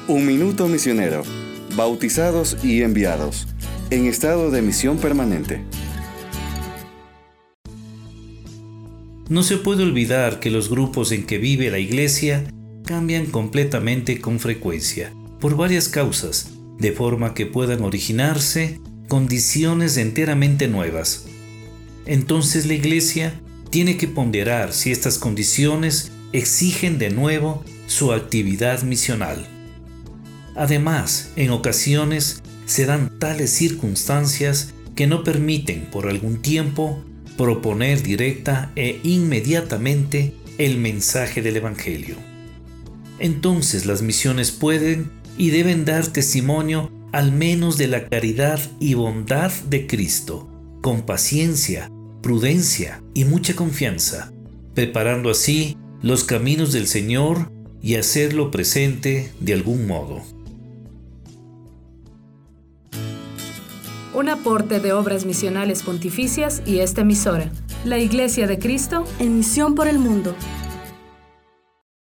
Un minuto misionero. Bautizados y enviados. En estado de misión permanente. No se puede olvidar que los grupos en que vive la Iglesia cambian completamente con frecuencia, por varias causas, de forma que puedan originarse condiciones enteramente nuevas. Entonces la Iglesia tiene que ponderar si estas condiciones exigen de nuevo su actividad misional. Además, en ocasiones se dan tales circunstancias que no permiten por algún tiempo proponer directa e inmediatamente el mensaje del Evangelio. Entonces las misiones pueden y deben dar testimonio al menos de la caridad y bondad de Cristo, con paciencia, prudencia y mucha confianza, preparando así los caminos del Señor y hacerlo presente de algún modo. Un aporte de Obras Misionales Pontificias y esta emisora, la Iglesia de Cristo, en misión por el mundo.